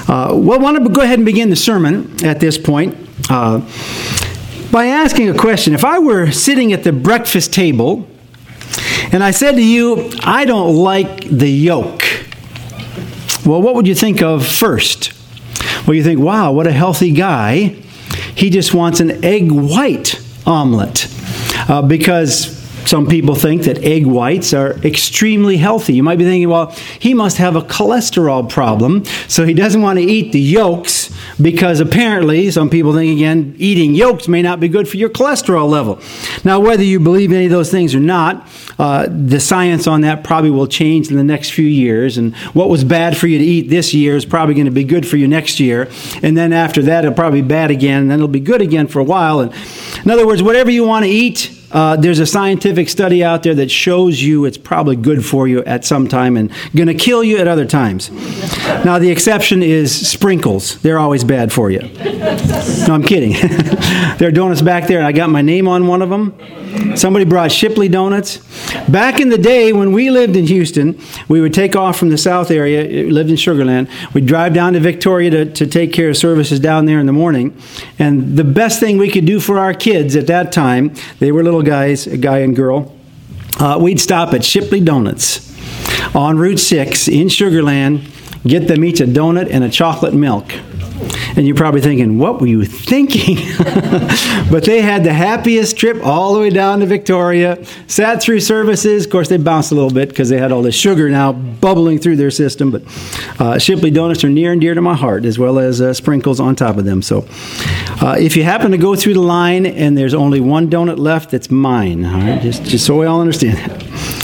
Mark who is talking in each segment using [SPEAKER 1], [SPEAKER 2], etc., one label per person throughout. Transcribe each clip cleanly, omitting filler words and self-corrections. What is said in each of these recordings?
[SPEAKER 1] I want to go ahead and begin the sermon at this point by asking a question. If I were sitting at the breakfast table and I said to you, I don't like the yolk, well, what would you think of first? Well, you think, wow, what a healthy guy. He just wants an egg white omelet because some people think that egg whites are extremely healthy. You might be thinking, well, he must have a cholesterol problem, so he doesn't want to eat the yolks because apparently, some people think, again, eating yolks may not be good for your cholesterol level. Now, whether you believe any of those things or not, the science on that probably will change in the next few years, and what was bad for you to eat this year is probably going to be good for you next year, and then after that, it'll probably be bad again, and then it'll be good again for a while. And in other words, whatever you want to eat, there's a scientific study out there that shows you it's probably good for you at some time and going to kill you at other times. Now, the exception is sprinkles. They're always bad for you. No, I'm kidding. There are donuts back there, and I got my name on one of them. Somebody brought Shipley donuts. Back in the day when we lived in Houston, we would take off from the south area, lived in Sugar Land. We'd drive down to Victoria to take care of services down there in the morning. And the best thing we could do for our kids at that time, they were little guys, a guy and girl, we'd stop at Shipley Donuts on Route 6 in Sugar Land, get them each a donut and a chocolate milk. And you're probably thinking, what were you thinking? But they had the happiest trip all the way down to Victoria, sat through services. Of course, they bounced a little bit because they had all this sugar now bubbling through their system. But Shipley Donuts are near and dear to my heart, as well as sprinkles on top of them. So if you happen to go through the line and there's only one donut left, it's mine. All right? Just so we all understand that.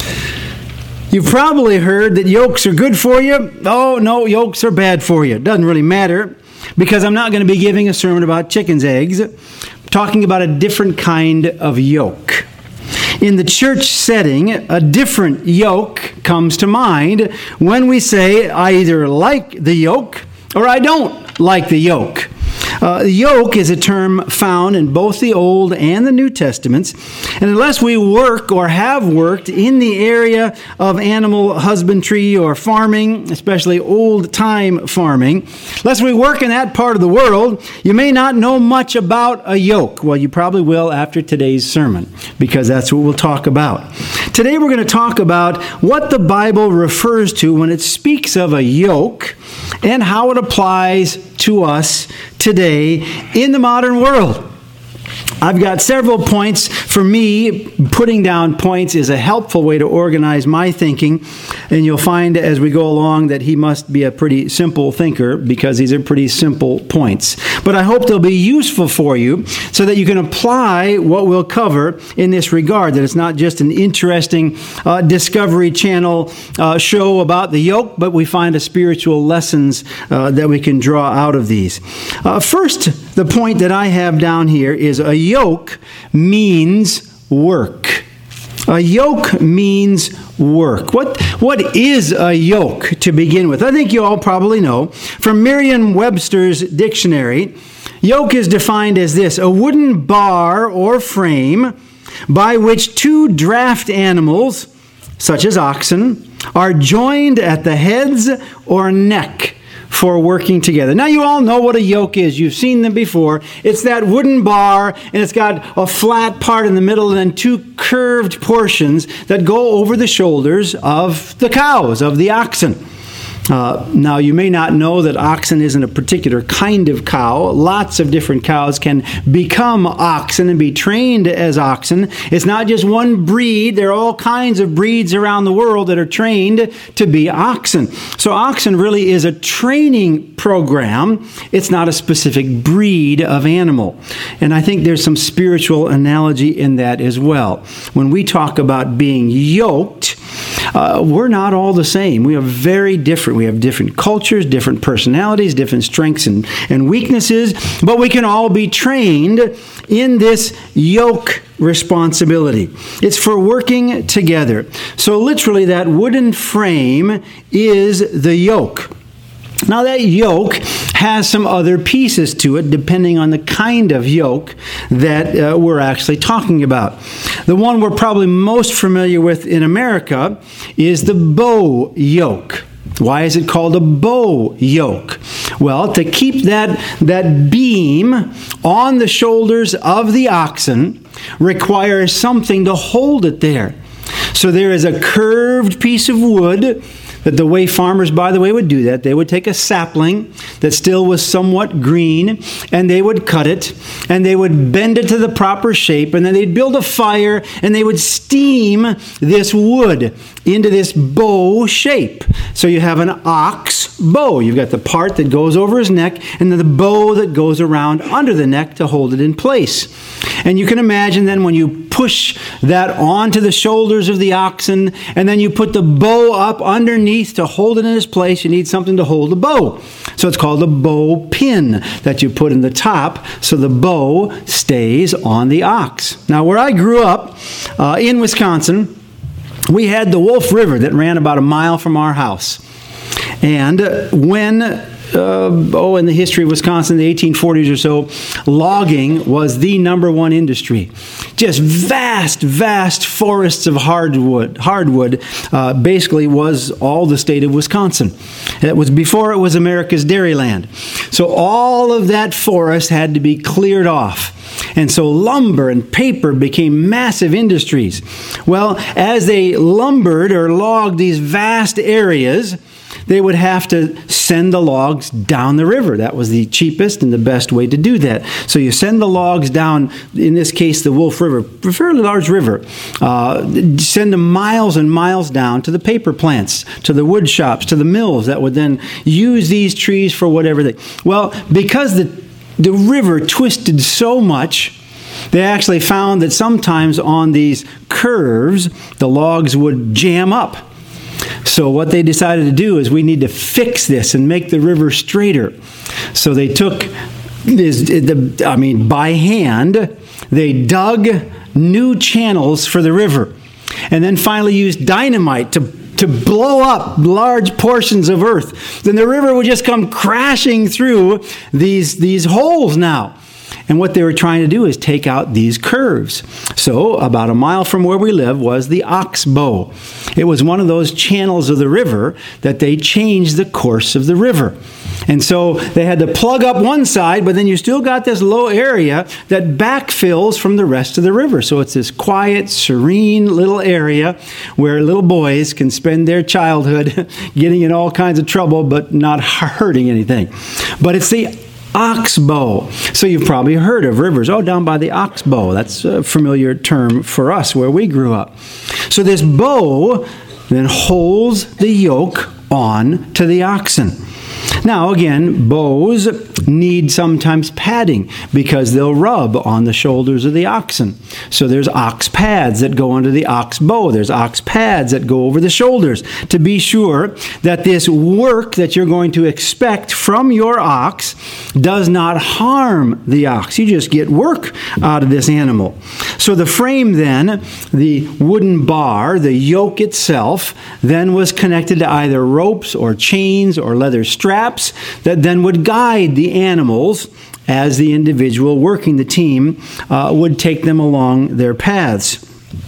[SPEAKER 1] You've probably heard that yolks are good for you. Oh, no, yolks are bad for you. It doesn't really matter, because I'm not going to be giving a sermon about chicken's eggs. I'm talking about a different kind of yolk. In the church setting, a different yolk comes to mind when we say, I either like the yolk or I don't like the yolk. Yoke is a term found in both the Old and the New Testaments, and unless we work or have worked in the area of animal husbandry or farming, especially old-time farming, unless we work in that part of the world, you may not know much about a yoke. Well, you probably will after today's sermon, because that's what we'll talk about. Today we're going to talk about what the Bible refers to when it speaks of a yoke and how it applies to us today in the modern world. I've got several points. For me, putting down points is a helpful way to organize my thinking, and you'll find as we go along that he must be a pretty simple thinker because these are pretty simple points. But I hope they'll be useful for you so that you can apply what we'll cover in this regard, that it's not just an interesting Discovery Channel show about the yoke, but we find a spiritual lessons that we can draw out of these. First, the point that I have down here is a yoke means work. A yoke means work. What is a yoke to begin with? I think you all probably know. From Merriam-Webster's dictionary, yoke is defined as this: a wooden bar or frame by which two draft animals, such as oxen, are joined at the heads or neck for working together. Now, you all know what a yoke is. You've seen them before. It's that wooden bar, and it's got a flat part in the middle and then two curved portions that go over the shoulders of the cows, of the oxen. Now, you may not know that oxen isn't a particular kind of cow. Lots of different cows can become oxen and be trained as oxen. It's not just one breed. There are all kinds of breeds around the world that are trained to be oxen. So oxen really is a training program. It's not a specific breed of animal. And I think there's some spiritual analogy in that as well. When we talk about being yoked, we're not all the same. We are very different. We have different cultures, different personalities, different strengths and weaknesses, but we can all be trained in this yoke responsibility. It's for working together. So literally, that wooden frame is the yoke. Now, that yoke has some other pieces to it, depending on the kind of yoke that we're actually talking about. The one we're probably most familiar with in America is the bow yoke. Why is it called a bow yoke? Well, to keep that beam on the shoulders of the oxen requires something to hold it there. So there is a curved piece of wood that the way farmers, by the way, would do that. They would take a sapling that still was somewhat green, and they would cut it, and they would bend it to the proper shape, and then they'd build a fire, and they would steam this wood into this bow shape. So you have an ox bow. You've got the part that goes over his neck, and then the bow that goes around under the neck to hold it in place. And you can imagine then when you push that onto the shoulders of the oxen, and then you put the bow up underneath to hold it in its place, you need something to hold the bow. So it's called a bow pin that you put in the top so the bow stays on the ox. Now, where I grew up in Wisconsin, we had the Wolf River that ran about a mile from our house. And when in the history of Wisconsin, the 1840s or so, logging was the number one industry. Just vast forests of hardwood basically was all the state of Wisconsin. It was before it was America's dairyland. So all of that forest had to be cleared off. And so lumber and paper became massive industries. Well, as they lumbered or logged these vast areas, they would have to send the logs down the river. That was the cheapest and the best way to do that. So you send the logs down, in this case, the Wolf River, a fairly large river. Send them miles and miles down to the paper plants, to the wood shops, to the mills that would then use these trees for whatever they... Well, because the river twisted so much, they actually found that sometimes on these curves, the logs would jam up. So what they decided to do is we need to fix this and make the river straighter. So they took by hand, they dug new channels for the river, and then finally used dynamite to blow up large portions of earth. Then the river would just come crashing through these holes now. And what they were trying to do is take out these curves. So about a mile from where we live was the ox bow. It was one of those channels of the river that they changed the course of the river. And so they had to plug up one side, but then you still got this low area that backfills from the rest of the river. So it's this quiet, serene little area where little boys can spend their childhood getting in all kinds of trouble, but not hurting anything. But it's the oxbow. So you've probably heard of rivers. Oh, down by the oxbow. That's a familiar term for us where we grew up. So this bow then holds the yoke on to the oxen. Now, again, bows need sometimes padding because they'll rub on the shoulders of the oxen. So there's ox pads that go under the ox bow. There's ox pads that go over the shoulders to be sure that this work that you're going to expect from your ox does not harm the ox. You just get work out of this animal. So the frame then, the wooden bar, the yoke itself, then was connected to either ropes or chains or leather straps that then would guide the animals as the individual working the team would take them along their paths.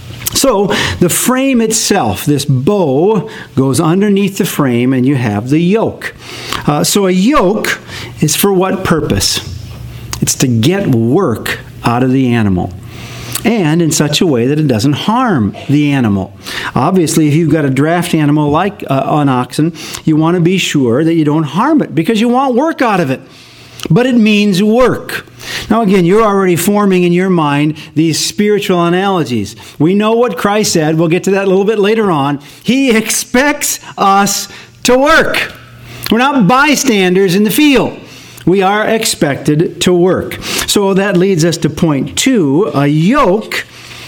[SPEAKER 1] So the frame itself, this bow, goes underneath the frame and you have the yoke. So a yoke is for what purpose? It's to get work out of the animal, and in such a way that it doesn't harm the animal. Obviously, if you've got a draft animal like an oxen, you want to be sure that you don't harm it because you want work out of it. But it means work. Now again, you're already forming in your mind these spiritual analogies. We know what Christ said. We'll get to that a little bit later on. He expects us to work. We're not bystanders in the field. We are expected to work. So that leads us to point 2. A yoke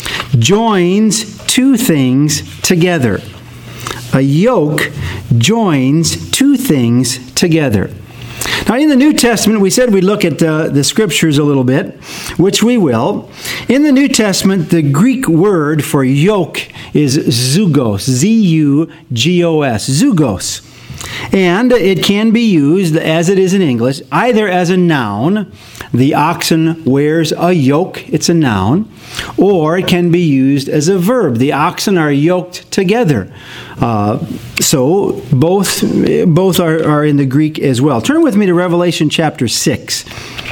[SPEAKER 1] joins two things together. A yoke joins two things together. Now, in the New Testament, we said we'd look at the Scriptures a little bit, which we will. In the New Testament, the Greek word for yoke is zugos, Z-U-G-O-S, zugos. And it can be used, as it is in English, either as a noun, the oxen wears a yoke, it's a noun, or it can be used as a verb, the oxen are yoked together. So both are in the Greek as well. Turn with me to Revelation chapter 6.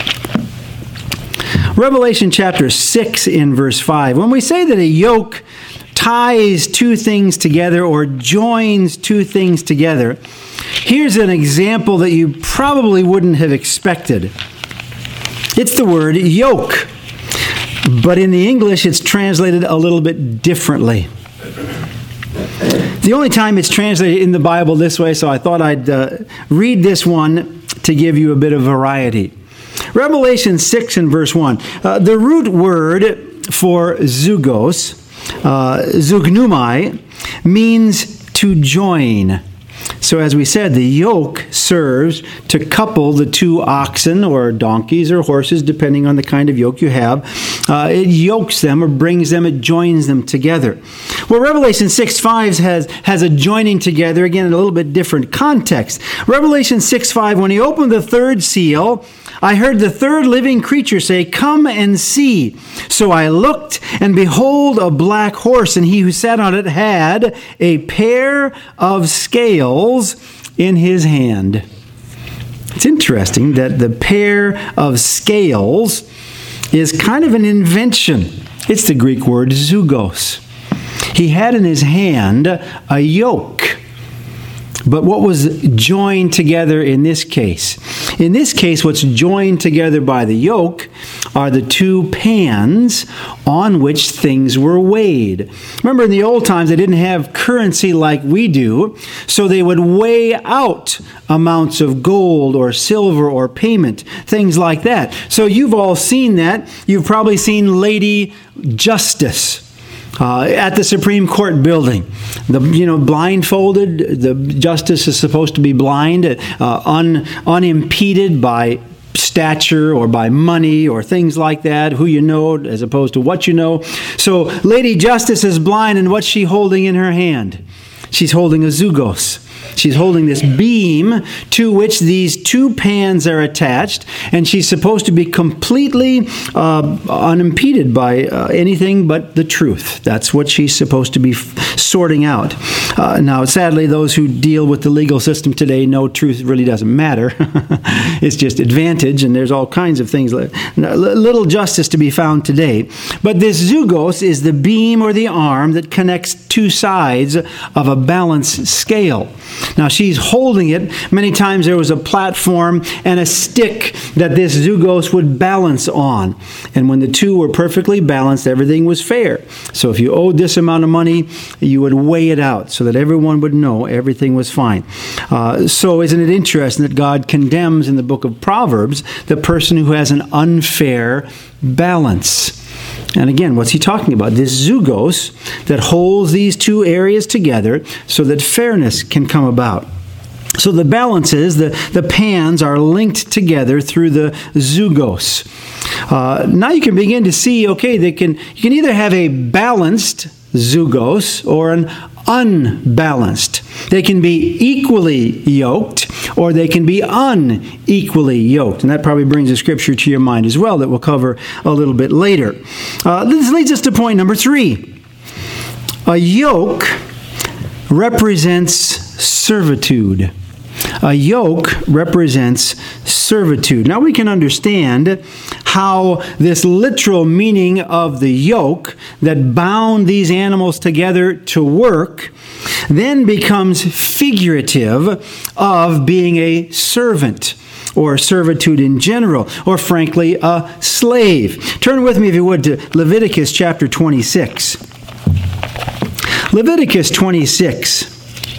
[SPEAKER 1] Revelation chapter 6 in verse 5. When we say that a yoke ties two things together or joins two things together, here's an example that you probably wouldn't have expected. It's the word yoke, but in the English it's translated a little bit differently. The only time it's translated in the Bible this way, so I thought I'd read this one to give you a bit of variety. Revelation 6 and verse 1. The root word for zugos, zugnumai, means to join. So as we said, the yoke serves to couple the two oxen or donkeys or horses, depending on the kind of yoke you have. It yokes them or brings them, it joins them together. Well, Revelation 6:5 has a joining together, again, in a little bit different context. Revelation 6:5, when he opened the third seal, I heard the third living creature say, "Come and see." So I looked, and behold, a black horse, and he who sat on it had a pair of scales in his hand. It's interesting that the pair of scales is kind of an invention. It's the Greek word zugos. He had in his hand a yoke. But what was joined together in this case? In this case, what's joined together by the yoke are the two pans on which things were weighed. Remember, in the old times, they didn't have currency like we do, so they would weigh out amounts of gold or silver or payment, things like that. So you've all seen that. You've probably seen Lady Justice at the Supreme Court building. Blindfolded. The justice is supposed to be blind, unimpeded by stature or by money or things like that, who you know as opposed to what you know. So Lady Justice is blind, and what's she holding in her hand? She's holding a zugos. She's holding this beam to which these two pans are attached, and she's supposed to be completely unimpeded by anything but the truth. That's what she's supposed to be sorting out. Now, sadly, those who deal with the legal system today know truth really doesn't matter. It's just advantage, and there's all kinds of things, little justice to be found today. But this zugos is the beam or the arm that connects two sides of a balance scale. Now, she's holding it. Many times there was a platform and a stick that this zugos would balance on. And when the two were perfectly balanced, everything was fair. So if you owed this amount of money, you would weigh it out so that everyone would know everything was fine. So isn't it interesting that God condemns in the book of Proverbs the person who has an unfair balance? And again, what's he talking about? This zugos that holds these two areas together so that fairness can come about. So the balances, the pans are linked together through the zugos. Now you can begin to see, okay, you can either have a balanced zugos or an unbalanced. They can be equally yoked, or they can be unequally yoked. And that probably brings a scripture to your mind as well that we'll cover a little bit later. This leads us to point number 3. A yoke represents servitude. A yoke represents servitude. Now we can understand how this literal meaning of the yoke that bound these animals together to work then becomes figurative of being a servant, or servitude in general, or frankly, a slave. Turn with me, if you would, to Leviticus chapter 26. Leviticus 26.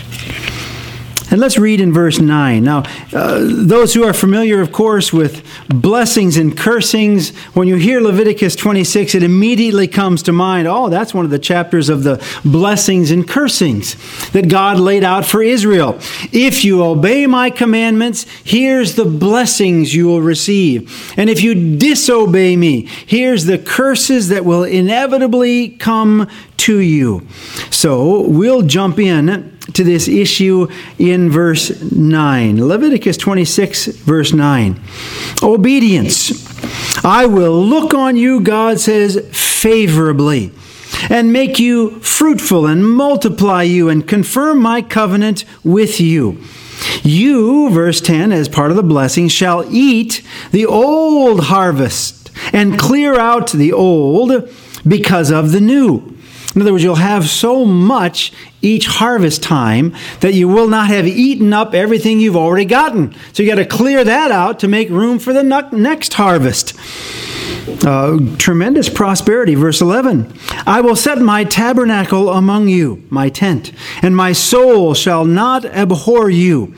[SPEAKER 1] And let's read in verse 9. Now, those who are familiar, of course, with blessings and cursings, when you hear Leviticus 26, it immediately comes to mind, oh, that's one of the chapters of the blessings and cursings that God laid out for Israel. If you obey my commandments, here's the blessings you will receive. And if you disobey me, here's the curses that will inevitably come to you. So we'll jump in to this issue in verse 9. Leviticus 26, verse 9. Obedience. I will look on you, God says, favorably, and make you fruitful and multiply you and confirm my covenant with you. You, verse 10, as part of the blessing, shall eat the old harvest and clear out the old because of the new. In other words, you'll have so much each harvest time that you will not have eaten up everything you've already gotten. So you got to clear that out to make room for the next harvest. Tremendous prosperity. Verse 11, I will set my tabernacle among you, my tent, and my soul shall not abhor you.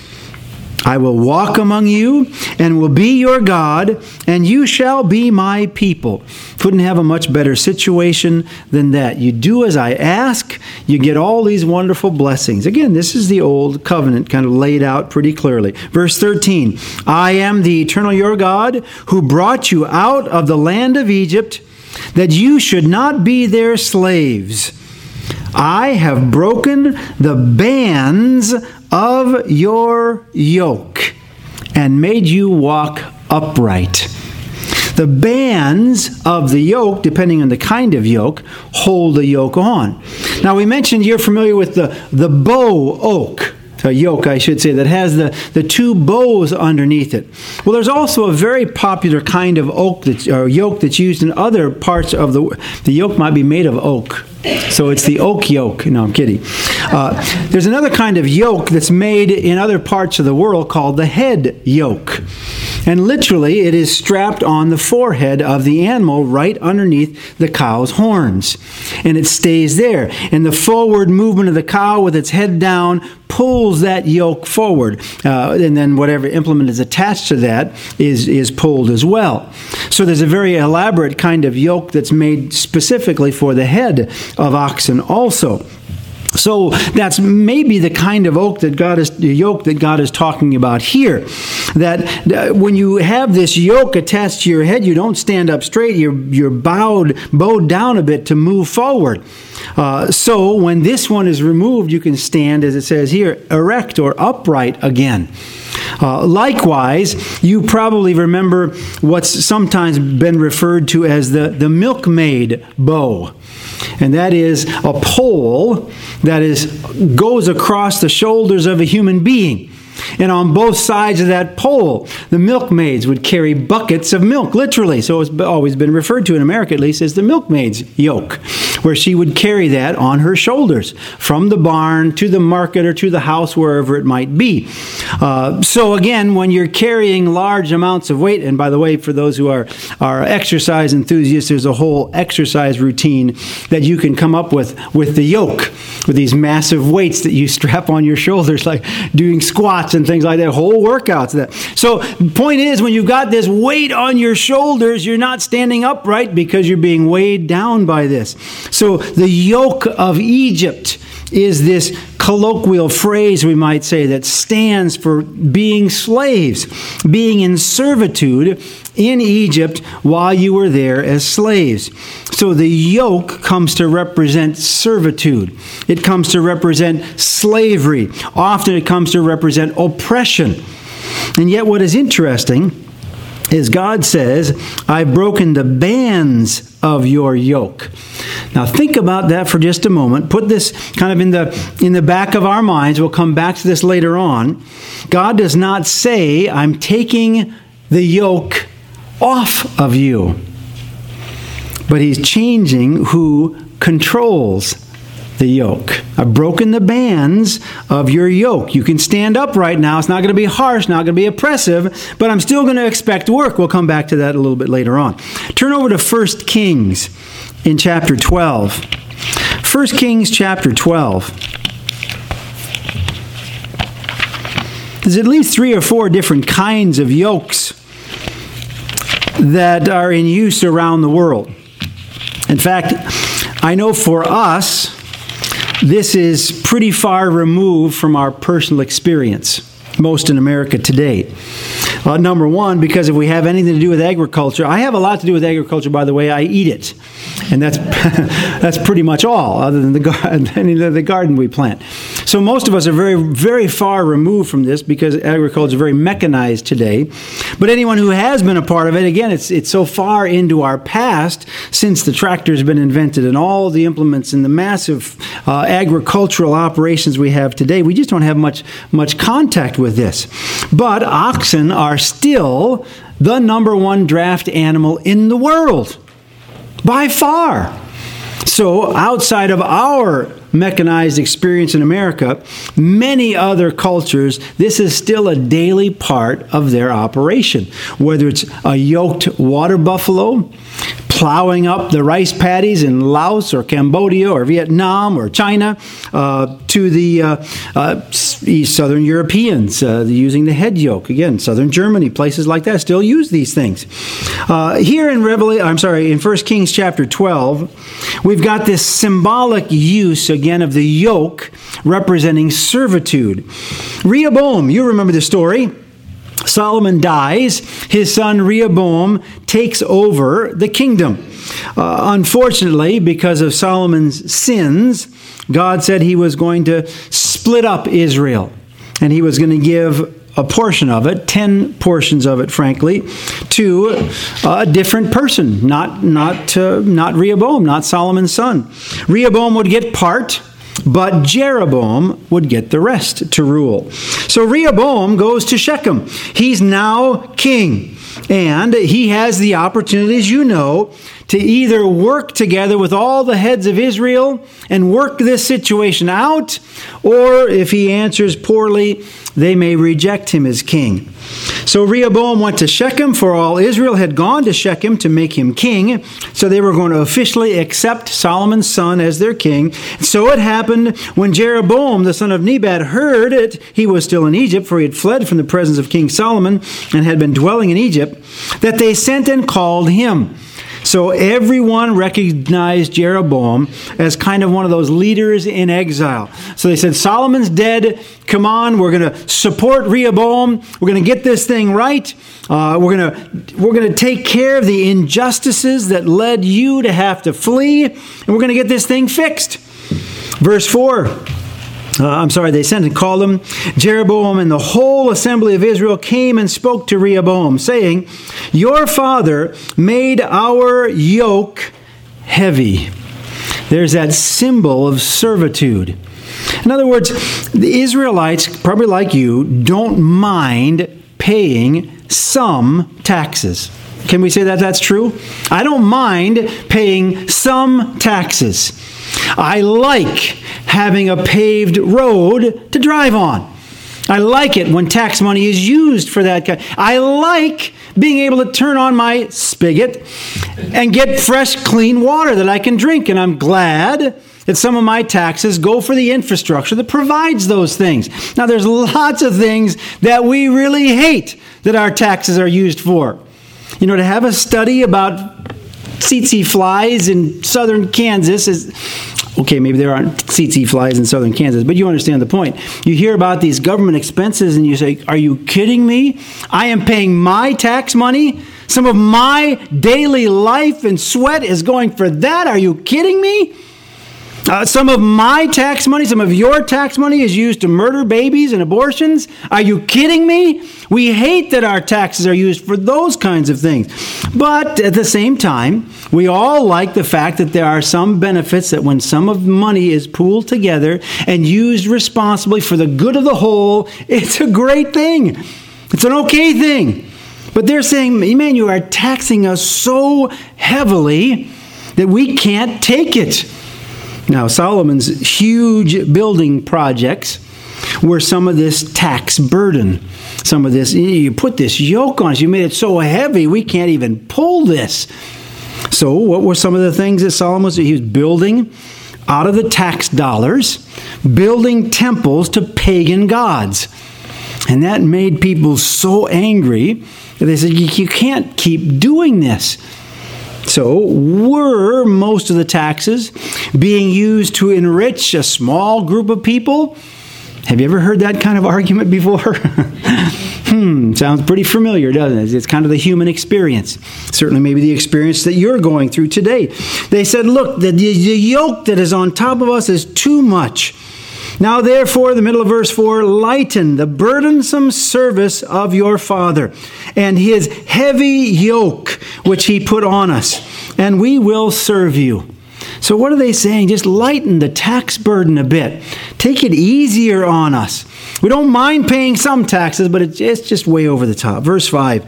[SPEAKER 1] I will walk among you and will be your God, and you shall be my people. Couldn't have a much better situation than that. You do as I ask, you get all these wonderful blessings. Again, this is the old covenant kind of laid out pretty clearly. Verse 13, I am the eternal your God who brought you out of the land of Egypt, that you should not be their slaves. I have broken the bands of your yoke and made you walk upright. The bands of the yoke, depending on the kind of yoke, hold the yoke on. Now we mentioned you're familiar with the bow oak. A yoke, I should say, that has the two bows underneath it. Well, there's also a very popular kind of oak yoke that's used in other parts of the yoke might be made of oak. So it's the oak yoke. No, I'm kidding. There's another kind of yoke that's made in other parts of the world called the head yoke. And literally, it is strapped on the forehead of the animal right underneath the cow's horns. And it stays there. And the forward movement of the cow with its head down pulls that yoke forward. And then whatever implement is attached to that is pulled as well. So there's a very elaborate kind of yoke that's made specifically for the head of oxen also. So that's maybe the kind of yoke that God is talking about here. That when you have this yoke attached to your head, you don't stand up straight. You're bowed down a bit to move forward. So when this one is removed, you can stand, as it says here, erect or upright again. Likewise, you probably remember what's sometimes been referred to as the milkmaid bow. And that is a pole that goes across the shoulders of a human being. And on both sides of that pole, the milkmaids would carry buckets of milk, literally. So it's always been referred to, in America at least, as the milkmaid's yoke, where she would carry that on her shoulders from the barn to the market or to the house, wherever it might be. So again, when you're carrying large amounts of weight, and by the way, for those who are exercise enthusiasts, there's a whole exercise routine that you can come up with the yoke, with these massive weights that you strap on your shoulders, like doing squats and things like that, whole workouts. So the point is, when you've got this weight on your shoulders, you're not standing upright because you're being weighed down by this. So the yoke of Egypt is this colloquial phrase, we might say, that stands for being slaves, being in servitude in Egypt while you were there as slaves. So the yoke comes to represent servitude. It comes to represent slavery. Often it comes to represent oppression. And yet what is interesting is God says, I've broken the bands of your yoke. Now think about that for just a moment. Put this kind of in the back of our minds. We'll come back to this later on. God does not say, I'm taking the yoke off of you. But he's changing who controls the yoke. I've broken the bands of your yoke. You can stand up right now. It's not going to be harsh, not going to be oppressive, but I'm still going to expect work. We'll come back to that a little bit later on. Turn over to 1 Kings in chapter 12. 1 Kings chapter 12. There's at least 3 or 4 different kinds of yokes that are in use around the world. In fact, I know for us, this is pretty far removed from our personal experience, most in America today. Number one, because if we have anything to do with agriculture, I have a lot to do with agriculture, by the way, I eat it. And that's pretty much all, other than the garden we plant. So most of us are very, very far removed from this because agriculture is very mechanized today. But anyone who has been a part of it, again, it's so far into our past since the tractor's been invented and all the implements and the massive agricultural operations we have today, we just don't have much contact with this. But oxen are still the number one draft animal in the world. By far. So outside of our mechanized experience in America, many other cultures, this is still a daily part of their operation. Whether it's a yoked water buffalo, plowing up the rice paddies in Laos or Cambodia or Vietnam or China, to the Southern Europeans using the head yoke. Again, Southern Germany, places like that still use these things. Here in 1 Kings chapter 12, we've got this symbolic use again of the yoke representing servitude. Rehoboam, you remember the story. Solomon dies. His son Rehoboam takes over the kingdom. Unfortunately, because of Solomon's sins, God said he was going to split up Israel. And he was going to give a portion of it, 10 portions of it, frankly, to a different person, not Rehoboam, not Solomon's son. Rehoboam would get part, but Jeroboam would get the rest to rule. So Rehoboam goes to Shechem. He's now king. And he has the opportunity, as you know, to either work together with all the heads of Israel and work this situation out, or if he answers poorly, they may reject him as king. So Rehoboam went to Shechem, for all Israel had gone to Shechem to make him king. So they were going to officially accept Solomon's son as their king. So it happened when Jeroboam, the son of Nebat, heard it, he was still in Egypt, for he had fled from the presence of King Solomon and had been dwelling in Egypt, that they sent and called him. So everyone recognized Jeroboam as kind of one of those leaders in exile. So they said, Solomon's dead. Come on, we're going to support Rehoboam. We're going to get this thing right. We're going to take care of the injustices that led you to have to flee. And we're going to get this thing fixed. Verse 4. They sent and called him. Jeroboam and the whole assembly of Israel came and spoke to Rehoboam, saying, your father made our yoke heavy. There's that symbol of servitude. In other words, the Israelites, probably like you, don't mind paying some taxes. Can we say that that's true? I don't mind paying some taxes. I like having a paved road to drive on. I like it when tax money is used for that. I like being able to turn on my spigot and get fresh, clean water that I can drink. And I'm glad that some of my taxes go for the infrastructure that provides those things. Now, there's lots of things that we really hate that our taxes are used for. You know, to have a study about tsetse flies in southern Kansas is... Okay, maybe there aren't tsetse flies in southern Kansas, but you understand the point. You hear about these government expenses and you say, are you kidding me? I am paying my tax money? Some of my daily life and sweat is going for that? Are you kidding me? Some of my tax money, some of your tax money is used to murder babies and abortions. Are you kidding me? We hate that our taxes are used for those kinds of things. But at the same time, we all like the fact that there are some benefits that when some of money is pooled together and used responsibly for the good of the whole, it's a great thing. It's an okay thing. But they're saying, man, you are taxing us so heavily that we can't take it. Now, Solomon's huge building projects were some of this tax burden. Some of this, you put this yoke on us. You made it so heavy, we can't even pull this. So what were some of the things that Solomon was doing? He was building out of the tax dollars, building temples to pagan gods. And that made people so angry that they said, you can't keep doing this. So were most of the taxes being used to enrich a small group of people? Have you ever heard that kind of argument before? Sounds pretty familiar, doesn't it? It's kind of the human experience. Certainly maybe the experience that you're going through today. They said, look, the yoke that is on top of us is too much. Now therefore, the middle of verse 4, lighten the burdensome service of your Father and his heavy yoke which he put on us, and we will serve you. So what are they saying? Just lighten the tax burden a bit. Take it easier on us. We don't mind paying some taxes, but it's just way over the top. Verse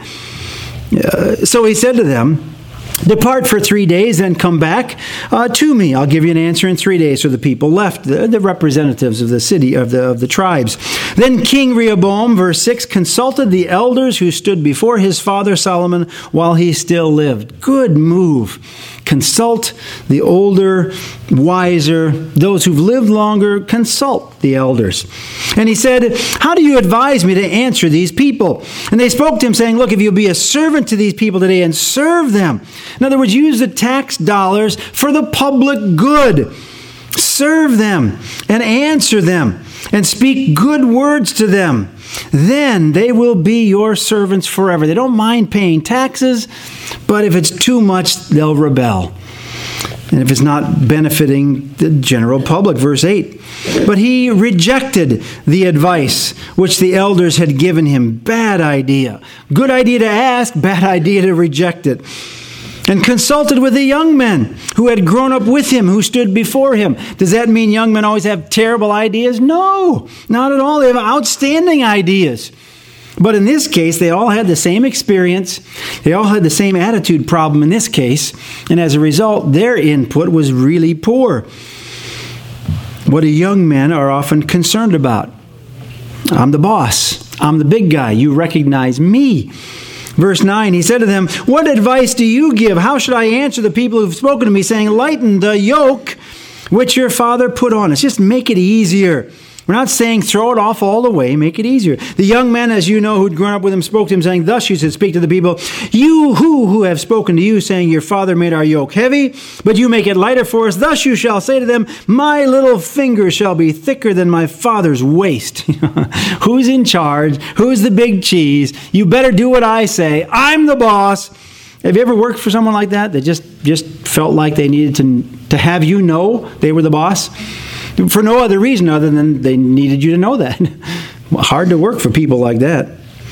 [SPEAKER 1] 5. So he said to them, depart for 3 days, then come back to me. I'll give you an answer in 3 days. So the people left, the representatives of the city, of the tribes. Then King Rehoboam, verse 6, consulted the elders who stood before his father Solomon while he still lived. Good move. Consult the older, wiser, those who've lived longer, consult the elders. And he said, how do you advise me to answer these people? And they spoke to him saying, look, if you'll be a servant to these people today and serve them. In other words, use the tax dollars for the public good. Serve them and answer them and speak good words to them. Then they will be your servants forever. They don't mind paying taxes, but if it's too much, they'll rebel. And if it's not benefiting the general public, verse 8. But he rejected the advice which the elders had given him. Bad idea. Good idea to ask, bad idea to reject it. And consulted with the young men who had grown up with him, who stood before him. Does that mean young men always have terrible ideas? No, not at all. They have outstanding ideas. But in this case, they all had the same experience. They all had the same attitude problem in this case. And as a result, their input was really poor. What do young men are often concerned about? I'm the boss. I'm the big guy. You recognize me. Verse 9, he said to them, what advice do you give? How should I answer the people who've spoken to me, saying, lighten the yoke which your father put on us? Just make it easier. We're not saying throw it off all the way, make it easier. The young men, as you know, who'd grown up with him, spoke to him, saying, thus you should speak to the people, you who have spoken to you, saying, your father made our yoke heavy, but you make it lighter for us. Thus you shall say to them, my little finger shall be thicker than my father's waist. Who's in charge? Who's the big cheese? You better do what I say. I'm the boss. Have you ever worked for someone like that just felt like they needed to have you know they were the boss? For no other reason other than they needed you to know that. Hard to work for people like that.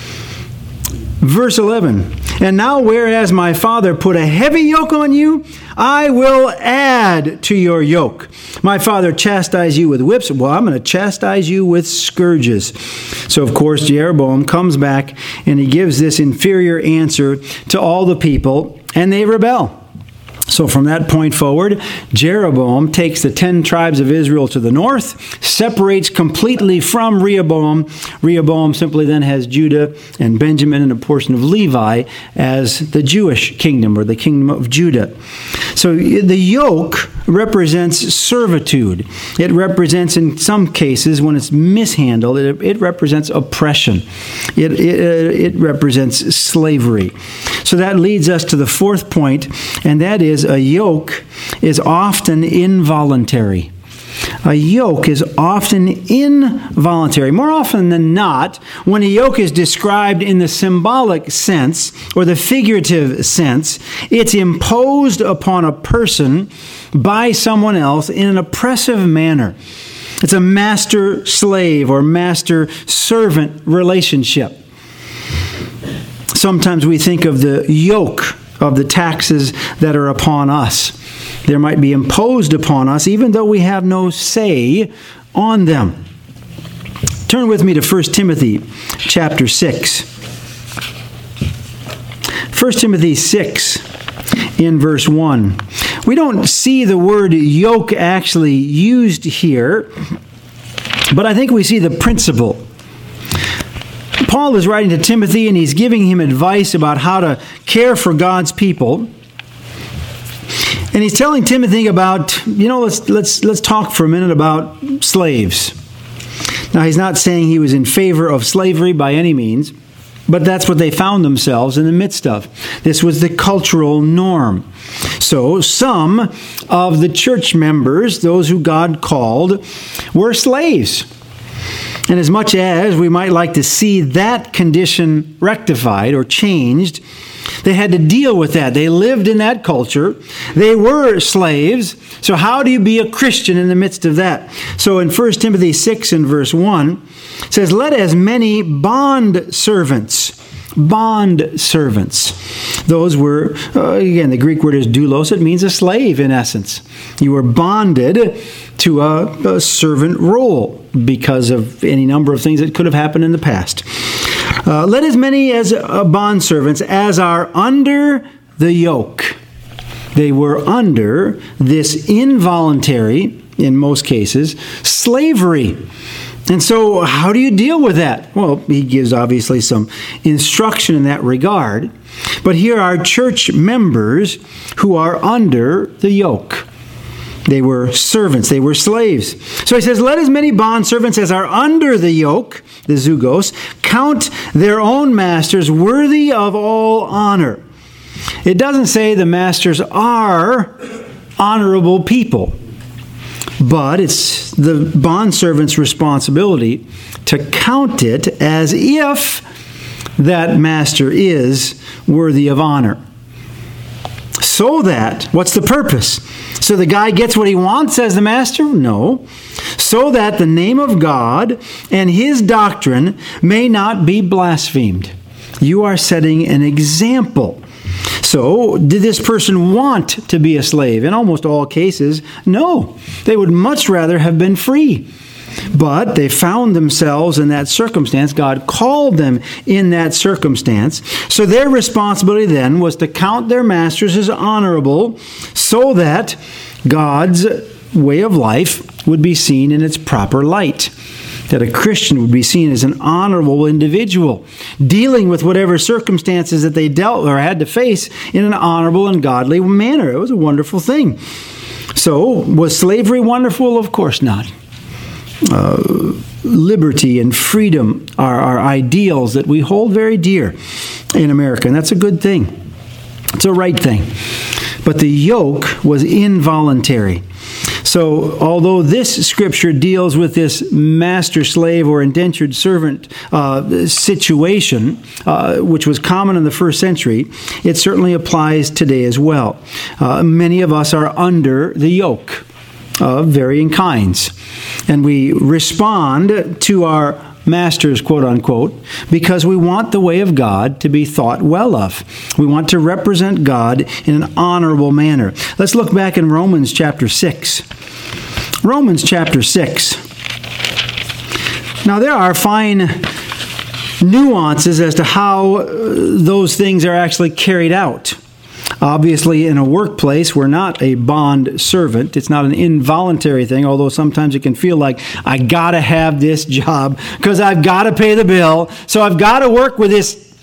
[SPEAKER 1] Verse 11. And now whereas my father put a heavy yoke on you, I will add to your yoke. My father chastised you with whips. Well, I'm going to chastise you with scourges. So, of course, Jeroboam comes back and he gives this inferior answer to all the people, and they rebel. So from that point forward, Jeroboam takes the 10 tribes of Israel to the north, separates completely from Rehoboam. Rehoboam simply then has Judah and Benjamin and a portion of Levi as the Jewish kingdom, or the kingdom of Judah. So the yoke represents servitude. It represents, in some cases, when it's mishandled, it represents oppression. It represents slavery. So that leads us to the fourth point, and that is a yoke is often involuntary. A yoke is often involuntary. More often than not, when a yoke is described in the symbolic sense or the figurative sense, it's imposed upon a person by someone else in an oppressive manner. It's a master-slave or master-servant relationship. Sometimes we think of the yoke of the taxes that are upon us. They might be imposed upon us even though we have no say on them. Turn with me to 1 Timothy chapter 6. 1 Timothy 6 in verse 1. We don't see the word yoke actually used here, but I think we see the principle. Paul is writing to Timothy, and he's giving him advice about how to care for God's people. And he's telling Timothy about, let's talk for a minute about slaves. Now, he's not saying he was in favor of slavery by any means, but that's what they found themselves in the midst of. This was the cultural norm. So some of the church members, those who God called, were slaves. And as much as we might like to see that condition rectified or changed, they had to deal with that. They lived in that culture. They were slaves. So how do you be a Christian in the midst of that? So in 1 Timothy 6 and verse 1, it says, let as many bond servants. Those were, again, the Greek word is doulos. It means a slave in essence. You were bonded to a servant role because of any number of things that could have happened in the past. Let as many as bondservants as are under the yoke. They were under this involuntary, in most cases, slavery. And so how do you deal with that? Well, he gives obviously some instruction in that regard. But here are church members who are under the yoke. They were servants. They were slaves. So he says, let as many bondservants as are under the yoke, the zugos, count their own masters worthy of all honor. It doesn't say the masters are honorable people, but it's the bondservant's responsibility to count it as if that master is worthy of honor. So that, what's the purpose? So the guy gets what he wants as the master? No. So that the name of God and his doctrine may not be blasphemed. You are setting an example. So, did this person want to be a slave? In almost all cases, no. They would much rather have been free. But they found themselves in that circumstance. God called them in that circumstance. So their responsibility then was to count their masters as honorable so that God's way of life would be seen in its proper light. That a Christian would be seen as an honorable individual, dealing with whatever circumstances that they dealt or had to face in an honorable and godly manner. It was a wonderful thing. So, was slavery wonderful? Of course not. Liberty and freedom are ideals that we hold very dear in America, and that's a good thing. It's a right thing. But the yoke was involuntary. So, although this scripture deals with this master-slave or indentured servant situation, which was common in the first century, it certainly applies today as well. Many of us are under the yoke of varying kinds. And we respond to our masters, quote unquote, because we want the way of God to be thought well of. We want to represent God in an honorable manner. Let's look back in Romans chapter 6. Romans chapter 6. Now there are fine nuances as to how those things are actually carried out. Obviously, in a workplace, we're not a bond servant. It's not an involuntary thing, although sometimes it can feel like, I got to have this job because I've got to pay the bill. So I've got to work with this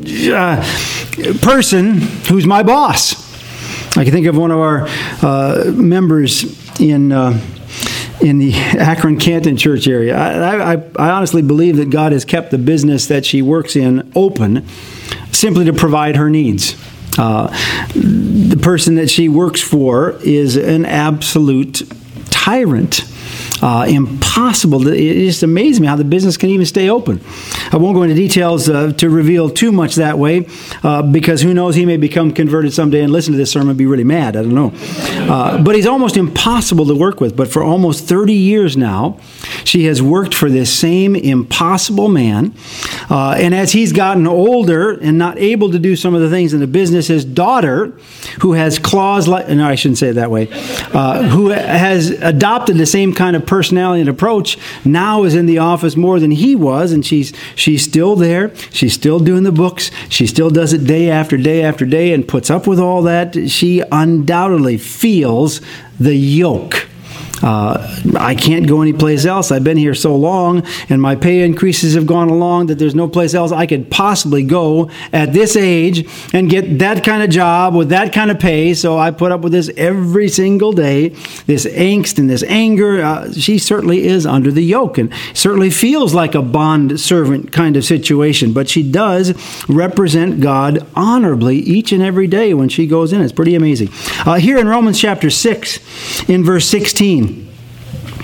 [SPEAKER 1] person who's my boss. I can think of one of our members in the Akron-Canton church area. I honestly believe that God has kept the business that she works in open simply to provide her needs. The person that she works for is an absolute tyrant. Impossible. It just amazes me how the business can even stay open. I won't go into details to reveal too much that way, because who knows, he may become converted someday and listen to this sermon and be really mad. I don't know. But he's almost impossible to work with. But for almost 30 years now, she has worked for this same impossible man. And as he's gotten older and not able to do some of the things in the business, his daughter, who has claws like, no, I shouldn't say it that way, who has adopted the same kind of personality and approach, now is in the office more than he was, and she's still there. She's still doing the books. She still does it day after day after day and puts up with all that. She undoubtedly feels the yoke. I can't go anyplace else. I've been here so long, and my pay increases have gone along that there's no place else I could possibly go at this age and get that kind of job with that kind of pay. So I put up with this every single day, this angst and this anger. She certainly is under the yoke and certainly feels like a bond servant kind of situation. But she does represent God honorably each and every day when she goes in. It's pretty amazing. Here in Romans chapter 6, in verse 16,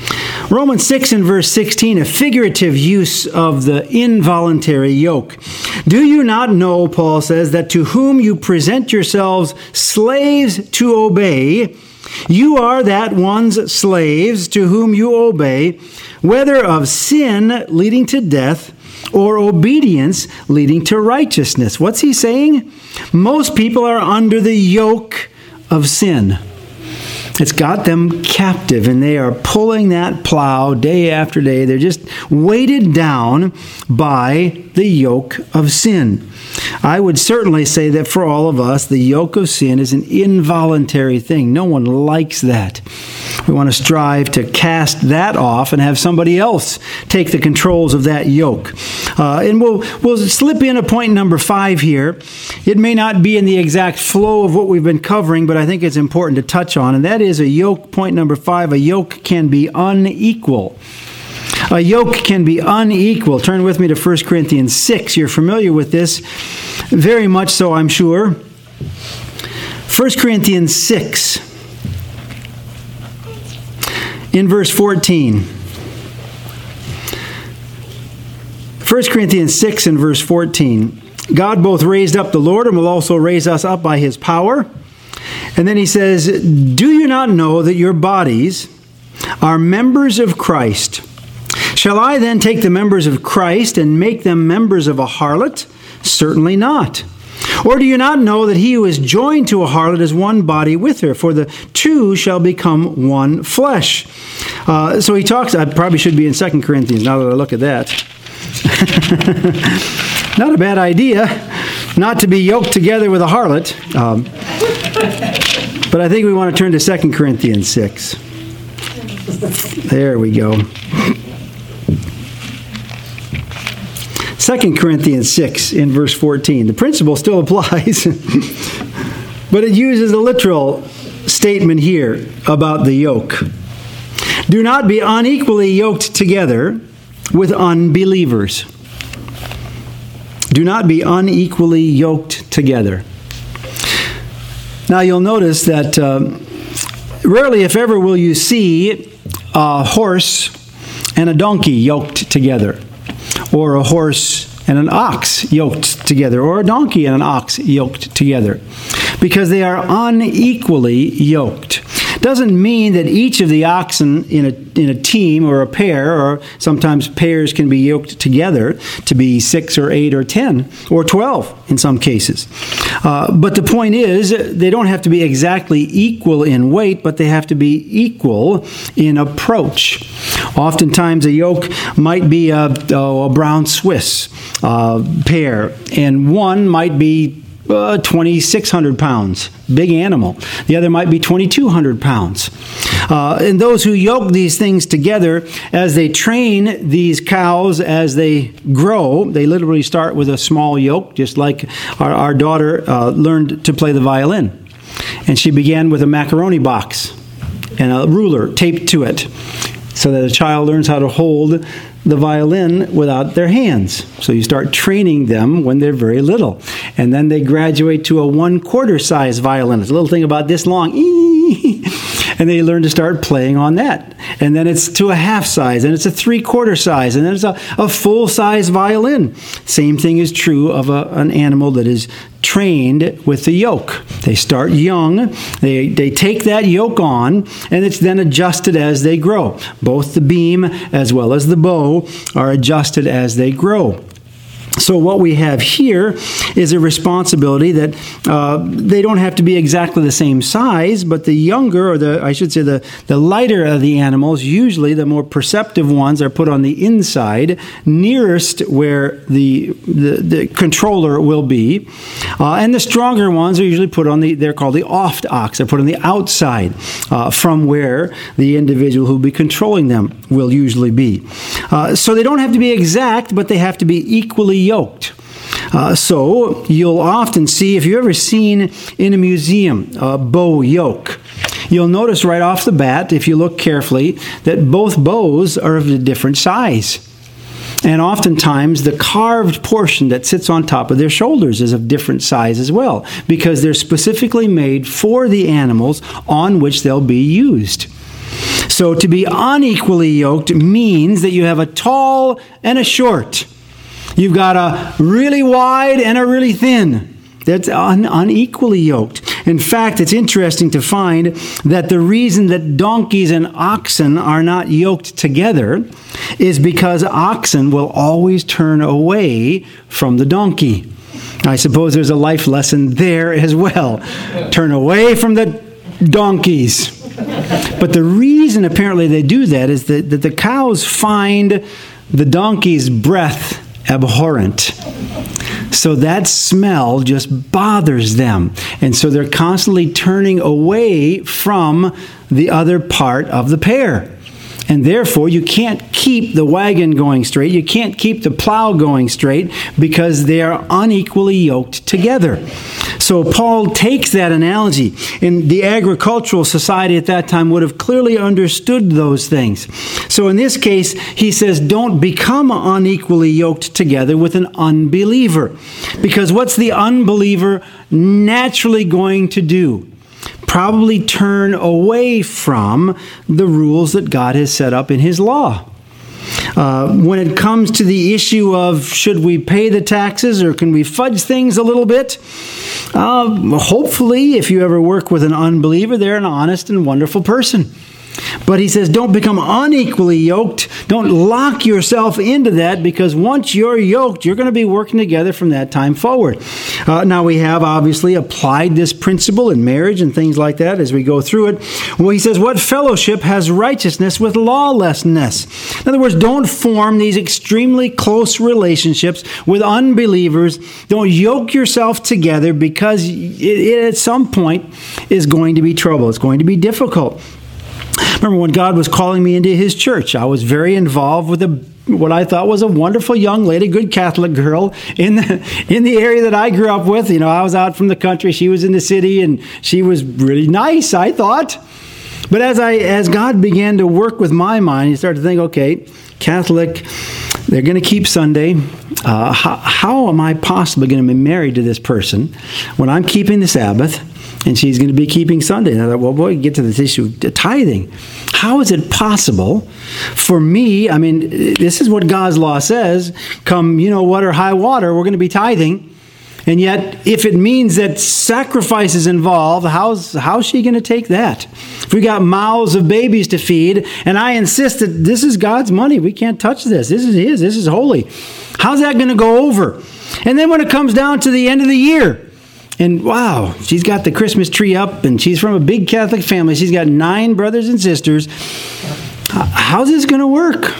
[SPEAKER 1] Romans 6 and verse 16, a figurative use of the involuntary yoke. Do you not know, Paul says, that to whom you present yourselves slaves to obey, you are that one's slaves to whom you obey, whether of sin leading to death or obedience leading to righteousness. What's he saying? Most people are under the yoke of sin. It's got them captive, and they are pulling that plow day after day. They're just weighted down by the yoke of sin. I would certainly say that for all of us, the yoke of sin is an involuntary thing. No one likes that. We want to strive to cast that off and have somebody else take the controls of that yoke. And we'll slip in a point number 5 here. It may not be in the exact flow of what we've been covering, but I think it's important to touch on, and that is a yoke. Point number 5, a yoke can be unequal. A yoke can be unequal. Turn with me to 1 Corinthians 6. You're familiar with this, very much so, I'm sure. 1 Corinthians 6, in verse 14. 1 Corinthians 6 and verse 14. God both raised up the Lord and will also raise us up by his power. And then he says, do you not know that your bodies are members of Christ? Shall I then take the members of Christ and make them members of a harlot? Certainly not. Or do you not know that he who is joined to a harlot is one body with her? For the two shall become one flesh. So he talks, I probably should be in 2 Corinthians now that I look at that. Not a bad idea, not to be yoked together with a harlot. But I think we want to turn to 2 Corinthians 6. There we go. 2 Corinthians 6 in verse 14. The principle still applies, but it uses a literal statement here about the yoke. Do not be unequally yoked together with unbelievers. Do not be unequally yoked together. Now you'll notice that rarely, if ever, will you see a horse and a donkey yoked together, or a horse and an ox yoked together, or a donkey and an ox yoked together, because they are unequally yoked. Doesn't mean that each of the oxen in a team or a pair, or sometimes pairs can be yoked together to be 6 or 8 or 10 or 12 in some cases. But the point is, they don't have to be exactly equal in weight, but they have to be equal in approach. Oftentimes a yoke might be a brown Swiss pair, and one might be 2,600 pounds, big animal. The other might be 2,200 pounds. And those who yoke these things together, as they train these cows as they grow, they literally start with a small yoke, just like our daughter learned to play the violin. And she began with a macaroni box and a ruler taped to it, so that a child learns how to hold the violin without their hands. So you start training them when they're very little. And then they graduate to a 1/4 size violin. It's a little thing about this long. And they learn to start playing on that. And then it's to a 1/2 size, and it's a 3/4 size, and then it's a full size violin. Same thing is true of an animal that is trained with the yoke. They start young, they take that yoke on, and it's then adjusted as they grow. Both the beam as well as the bow are adjusted as they grow. So what we have here is a responsibility that they don't have to be exactly the same size, but the younger, or the lighter of the animals, usually the more perceptive ones, are put on the inside, nearest where the controller will be. And the stronger ones are usually put on they're called the oft ox. They're put on the outside from where the individual who will be controlling them will usually be. So they don't have to be exact, but they have to be equally yoked. So you'll often see, if you've ever seen in a museum a bow yoke, you'll notice right off the bat, if you look carefully, that both bows are of a different size. And oftentimes the carved portion that sits on top of their shoulders is of different size as well, because they're specifically made for the animals on which they'll be used. So So to be unequally yoked means that you have a tall and a short. You've got a really wide and a really thin. That's unequally yoked. In fact, it's interesting to find that the reason that donkeys and oxen are not yoked together is because oxen will always turn away from the donkey. I suppose there's a life lesson there as well. Turn away from the donkeys. But the reason apparently they do that is that the cows find the donkey's breath abhorrent. So that smell just bothers them. And so they're constantly turning away from the other part of the pair. And therefore, you can't keep the wagon going straight. You can't keep the plow going straight because they are unequally yoked together. So Paul takes that analogy. And the agricultural society at that time would have clearly understood those things. So in this case, he says, don't become unequally yoked together with an unbeliever. Because what's the unbeliever naturally going to do? Probably turn away from the rules that God has set up in His law. When it comes to the issue of should we pay the taxes or can we fudge things a little bit, hopefully if you ever work with an unbeliever, they're an honest and wonderful person. But he says don't become unequally yoked. Don't lock yourself into that, because once you're yoked, you're going to be working together from that time forward. Now we have obviously applied this principle in marriage and things like that as we go through it. Well, he says, what fellowship has righteousness with lawlessness? In other words, don't form these extremely close relationships with unbelievers. Don't yoke yourself together, because it at some point is going to be trouble. It's going to be difficult. Remember when God was calling me into His church, I was very involved with what I thought was a wonderful young lady, good Catholic girl in the area that I grew up with. You know, I was out from the country, she was in the city, and she was really nice, I thought. But as God began to work with my mind, you start to think, okay, Catholic, they're going to keep Sunday. How am I possibly going to be married to this person when I'm keeping the Sabbath and she's going to be keeping Sunday? And I thought, well, boy, get to this issue of tithing. How is it possible for me? I mean, this is what God's law says. Come, what or high water, we're going to be tithing. And yet, if it means that sacrifice is involved, how's she going to take that? If we got mouths of babies to feed, and I insist that this is God's money, we can't touch this. This is His. This is holy. How's that going to go over? And then when it comes down to the end of the year, and wow, she's got the Christmas tree up, and she's from a big Catholic family. She's got 9 brothers and sisters. How's this going to work?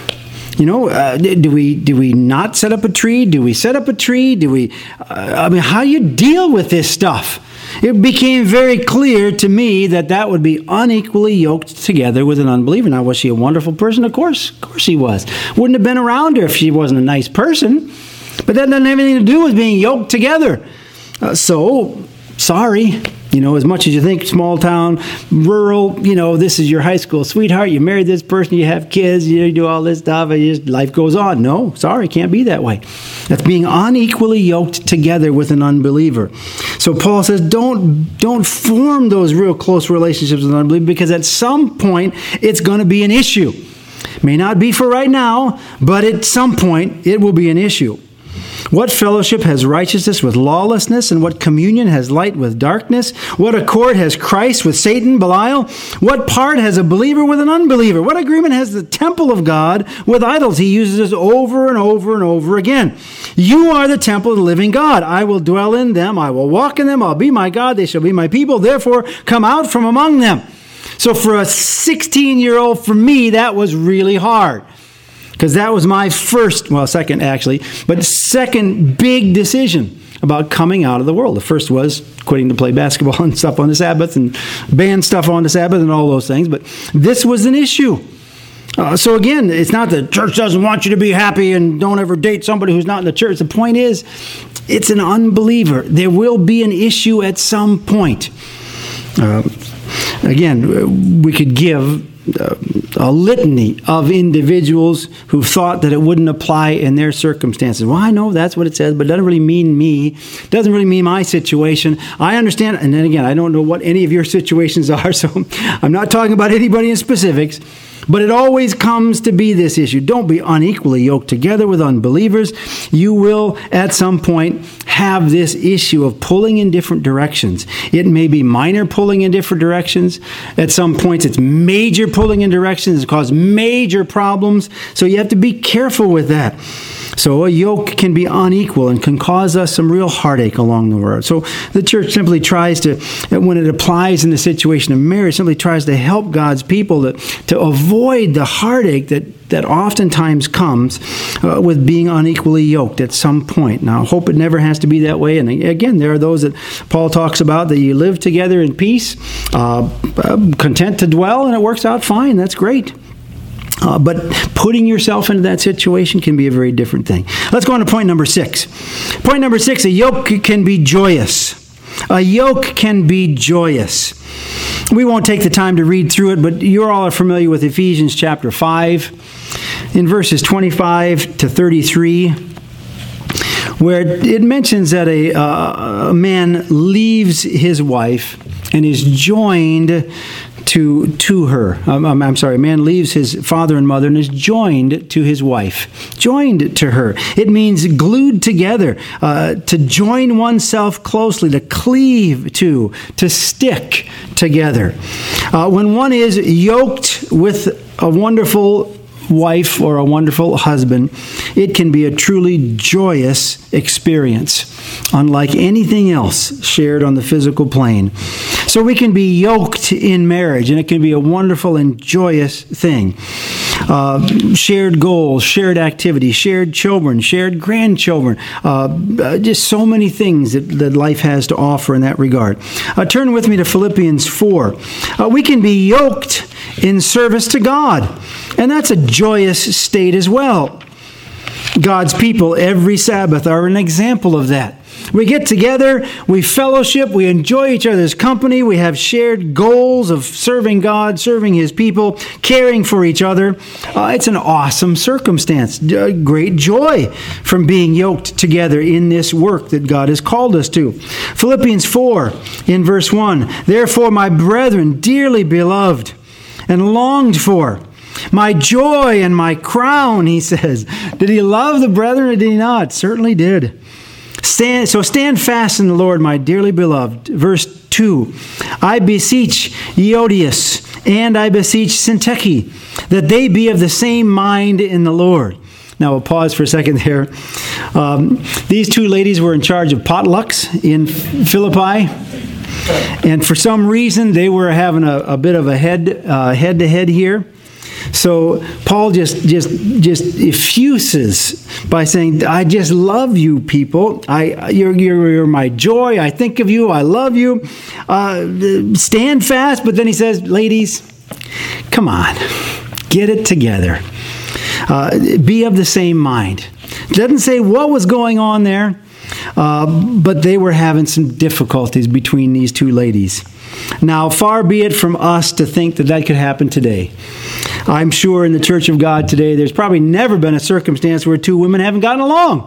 [SPEAKER 1] Do we not set up a tree? Do we set up a tree? How do you deal with this stuff? It became very clear to me that would be unequally yoked together with an unbeliever. Now, was she a wonderful person? Of course she was. Wouldn't have been around her if she wasn't a nice person. But that doesn't have anything to do with being yoked together. Sorry. As much as you think small town, rural, this is your high school sweetheart, you married this person, you have kids, you do all this stuff, and life goes on. No, sorry, can't be that way. That's being unequally yoked together with an unbeliever. So Paul says, don't form those real close relationships with an unbeliever, because at some point it's going to be an issue. May not be for right now, but at some point it will be an issue. What fellowship has righteousness with lawlessness, and what communion has light with darkness? What accord has Christ with Satan, Belial? What part has a believer with an unbeliever? What agreement has the temple of God with idols? He uses this over and over and over again. You are the temple of the living God. I will dwell in them. I will walk in them. I'll be my God. They shall be my people. Therefore, come out from among them. So for a 16-year-old, for me, that was really hard. Because that was my second big decision about coming out of the world. The first was quitting to play basketball and stuff on the Sabbath and band stuff on the Sabbath and all those things. But this was an issue. So again, it's not that the church doesn't want you to be happy and don't ever date somebody who's not in the church. The point is, it's an unbeliever. There will be an issue at some point. Again, we could give a litany of individuals who thought that it wouldn't apply in their circumstances. Well, I know that's what it says, but it doesn't really mean me. It doesn't really mean my situation. I understand. And then again, I don't know what any of your situations are, so I'm not talking about anybody in specifics. But it always comes to be this issue. Don't be unequally yoked together with unbelievers. You will, at some point, have this issue of pulling in different directions. It may be minor pulling in different directions. At some points, it's major pulling in directions. It causes major problems. So you have to be careful with that. So a yoke can be unequal and can cause us some real heartache along the road. So the church simply tries to, when it applies in the situation of marriage, simply tries to help God's people to avoid the heartache that oftentimes comes with being unequally yoked at some point. Now, I hope it never has to be that way. And again, there are those that Paul talks about that you live together in peace, content to dwell, and it works out fine. That's great. But putting yourself into that situation can be a very different thing. Let's go on to point number 6. Point number 6, a yoke can be joyous. A yoke can be joyous. We won't take the time to read through it, but you all are familiar with Ephesians chapter 5. In verses 25 to 33, where it mentions that a man leaves his wife and is joined to her. A man leaves his father and mother and is joined to his wife. Joined to her. It means glued together, to join oneself closely, to cleave to stick together. When one is yoked with a wonderful wife or a wonderful husband, it can be a truly joyous experience, unlike anything else shared on the physical plane. So we can be yoked in marriage, and it can be a wonderful and joyous thing. Shared goals, shared activities, shared children, shared grandchildren, just so many things that life has to offer in that regard. Turn with me to Philippians 4. We can be yoked in service to God, and that's a joyous state as well. God's people every Sabbath are an example of that. We get together, we fellowship, we enjoy each other's company, we have shared goals of serving God, serving His people, caring for each other. It's an awesome circumstance, great joy from being yoked together in this work that God has called us to. Philippians 4 in verse 1, "Therefore, my brethren, dearly beloved and longed for, my joy and my crown," he says. Did he love the brethren or did he not? Certainly did. Stand fast in the Lord, my dearly beloved. Verse 2, "I beseech Euodias and I beseech Syntyche, that they be of the same mind in the Lord." Now we'll pause for a second there. These two ladies were in charge of potlucks in Philippi. And for some reason, they were having a bit of a head-to-head here. So Paul just effuses by saying, "I just love you people. You're my joy. I think of you. I love you. Stand fast." But then he says, "Ladies, come on, get it together. Be of the same mind." It doesn't say what was going on there, but they were having some difficulties between these two ladies. Now, far be it from us to think that could happen today. I'm sure in the Church of God today, there's probably never been a circumstance where two women haven't gotten along.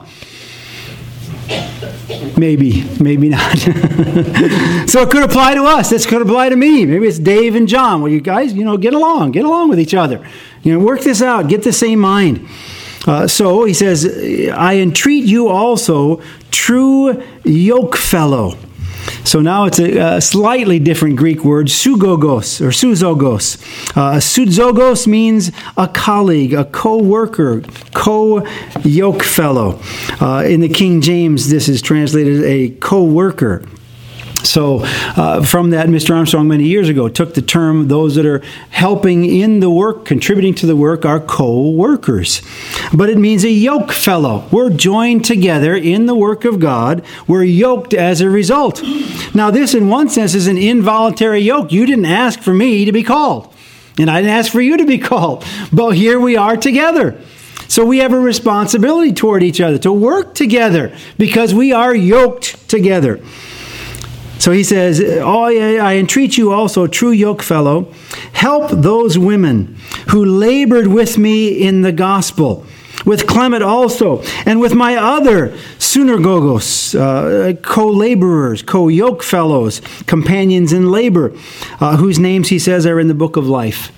[SPEAKER 1] Maybe not. So it could apply to us. This could apply to me. Maybe it's Dave and John. Well, you guys, get along with each other. Work this out. Get the same mind. So he says, "I entreat you also, true yoke fellow." So now it's a slightly different Greek word, sugogos or suzogos. Suzogos means a colleague, a co-worker, co-yoke fellow. In the King James, this is translated a co-worker. So from that, Mr. Armstrong many years ago took the term, those that are helping in the work, contributing to the work, are co-workers. But it means a yoke fellow. We're joined together in the work of God. We're yoked as a result. Now this, in one sense, is an involuntary yoke. You didn't ask for me to be called, and I didn't ask for you to be called. But here we are together. So we have a responsibility toward each other to work together because we are yoked together. So he says, I entreat you also, true yoke fellow, help those women who labored with me in the gospel, with Clement also, and with my other synagogues, co-laborers, co-yoke fellows, companions in labor, whose names, he says, are in the book of life.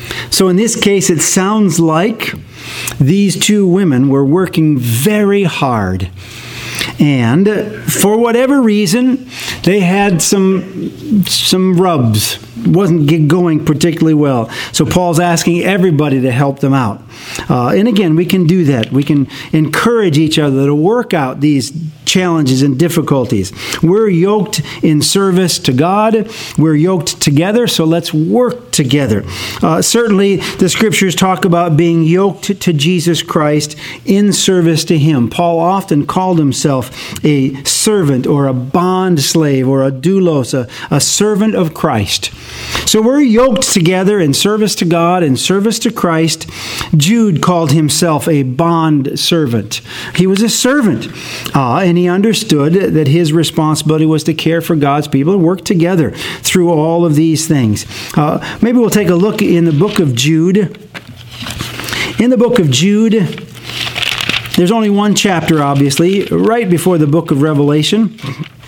[SPEAKER 1] So in this case, it sounds like these two women were working very hard. And for whatever reason, they had some rubs. Wasn't going particularly well. So Paul's asking everybody to help them out. And again, we can do that. We can encourage each other to work out these challenges and difficulties. We're yoked in service to God. We're yoked together, so let's work together. Certainly, the Scriptures talk about being yoked to Jesus Christ in service to Him. Paul often called himself a servant or a bond slave or a doulos, a servant of Christ. So we're yoked together in service to God, in service to Christ. Jude called himself a bond servant. He was a servant, and he understood that his responsibility was to care for God's people and work together through all of these things. Maybe we'll take a look in the book of Jude. In the book of Jude, there's only one chapter, obviously, right before the book of Revelation.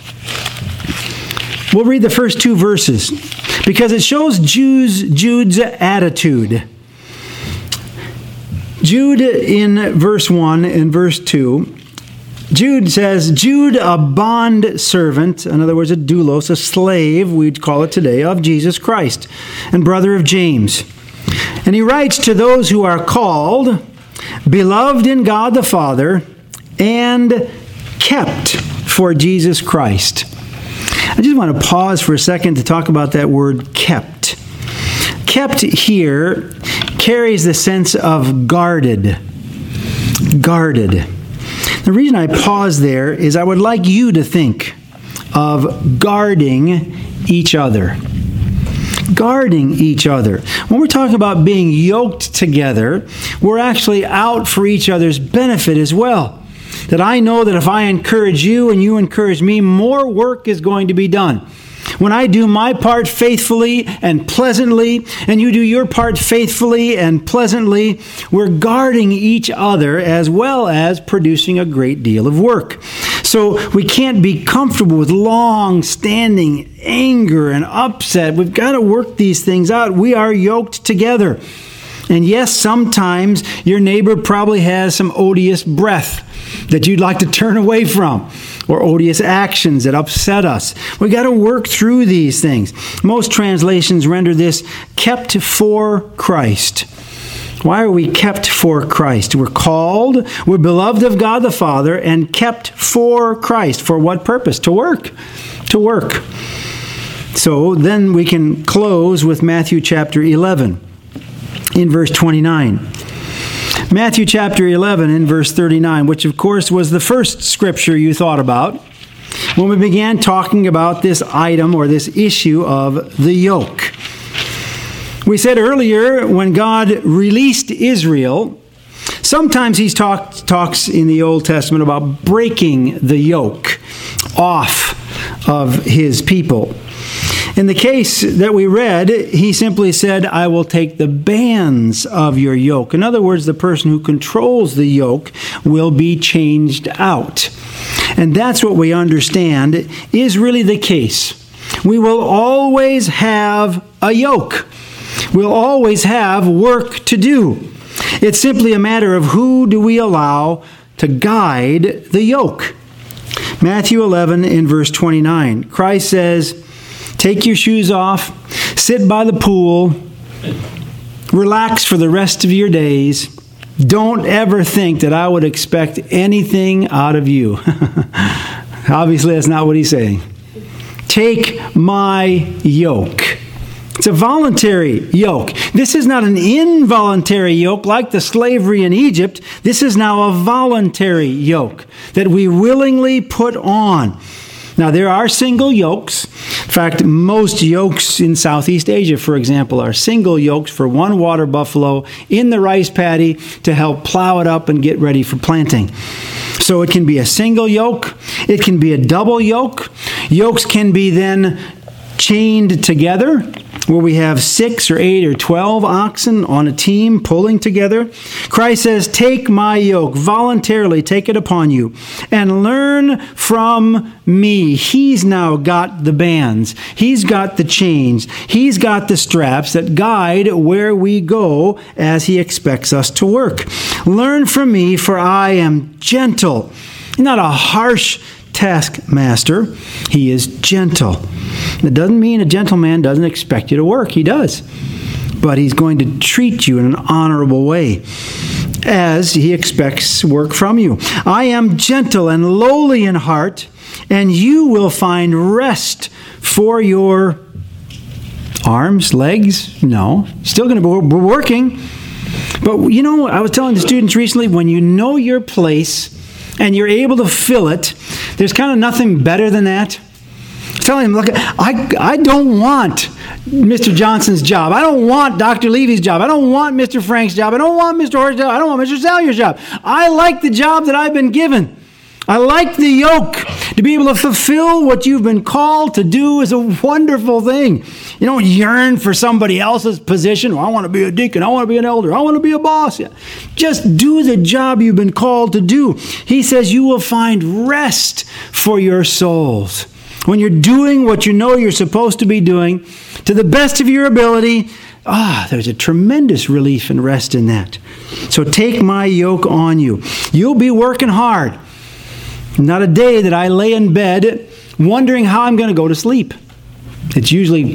[SPEAKER 1] We'll read the first two verses because it shows Jude's attitude. Jude in verse 1 and verse 2, Jude says, Jude, a bond servant, in other words, a doulos, a slave, we'd call it today, of Jesus Christ, and brother of James. And he writes to those who are called, beloved in God the Father, and kept for Jesus Christ. I just want to pause for a second to talk about that word kept. Kept here carries the sense of guarded. Guarded. The reason I pause there is I would like you to think of guarding each other. Guarding each other. When we're talking about being yoked together, we're actually out for each other's benefit as well. That I know that if I encourage you and you encourage me, more work is going to be done. When I do my part faithfully and pleasantly, and you do your part faithfully and pleasantly, we're guarding each other as well as producing a great deal of work. So we can't be comfortable with long-standing anger and upset. We've got to work these things out. We are yoked together. And yes, sometimes your neighbor probably has some odious breath that you'd like to turn away from, or odious actions that upset us. We've got to work through these things. Most translations render this kept for Christ. Why are we kept for Christ? We're called, we're beloved of God the Father, and kept for Christ. For what purpose? To work. To work. So then we can close with Matthew chapter 11 in verse 29. Matthew chapter 11 in verse 39, which of course was the first scripture you thought about when we began talking about this item or this issue of the yoke. We said earlier when God released Israel, sometimes he talks in the Old Testament about breaking the yoke off of his people. In the case that we read, he simply said, I will take the bands of your yoke. In other words, the person who controls the yoke will be changed out. And that's what we understand is really the case. We will always have a yoke. We'll always have work to do. It's simply a matter of who do we allow to guide the yoke. Matthew 11 in verse 29, Christ says, take your shoes off, sit by the pool, relax for the rest of your days. Don't ever think that I would expect anything out of you. Obviously, that's not what he's saying. Take my yoke. It's a voluntary yoke. This is not an involuntary yoke like the slavery in Egypt. This is now a voluntary yoke that we willingly put on. Now, there are single yokes. In fact, most yokes in Southeast Asia, for example, are single yokes for one water buffalo in the rice paddy to help plow it up and get ready for planting. So it can be a single yoke. It can be a double yoke. Yokes can be then chained together where we have 6 or 8 or 12 oxen on a team pulling together. Christ says, take my yoke, voluntarily take it upon you, and learn from me. He's now got the bands. He's got the chains. He's got the straps that guide where we go as he expects us to work. Learn from me, for I am gentle. Not a harsh taskmaster. He is gentle. It doesn't mean a gentleman doesn't expect you to work. He does. But he's going to treat you in an honorable way as he expects work from you. I am gentle and lowly in heart, and you will find rest for your arms, legs. No, still going to be working. But you know, I was telling the students recently, when you know your place and you're able to fill it, there's kind of nothing better than that. I was telling him, look, I don't want Mr. Johnson's job. I don't want Dr. Levy's job. I don't want Mr. Frank's job. I don't want Mr. Hort's job. I don't want Mr. Salyer's job. I like the job that I've been given. I like the yoke. To be able to fulfill what you've been called to do is a wonderful thing. You don't yearn for somebody else's position. Well, I want to be a deacon. I want to be an elder. I want to be a boss. Just do the job you've been called to do. He says you will find rest for your souls. When you're doing what you know you're supposed to be doing to the best of your ability, there's a tremendous relief and rest in that. So take my yoke on you. You'll be working hard. Not a day that I lay in bed wondering how I'm going to go to sleep. It's usually,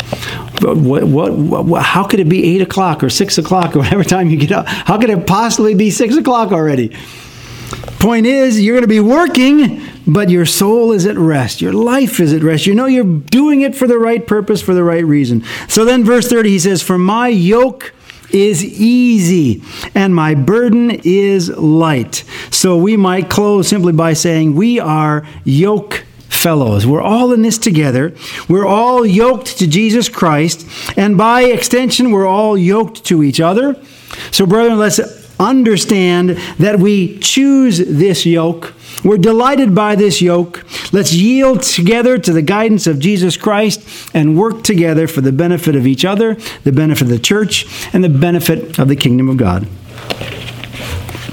[SPEAKER 1] how could it be 8 o'clock or 6 o'clock or whatever time you get up? How could it possibly be 6 o'clock already? Point is, you're going to be working, but your soul is at rest. Your life is at rest. You know you're doing it for the right purpose, for the right reason. So then verse 30, he says, for my yoke is easy and my burden is light. So we might close simply by saying we are yoke fellows. We're all in this together. We're all yoked to Jesus Christ, and by extension, we're all yoked to each other. So brethren, let's understand that we choose this yoke. We're delighted by this yoke. Let's yield together to the guidance of Jesus Christ and work together for the benefit of each other, the benefit of the church, and the benefit of the kingdom of God.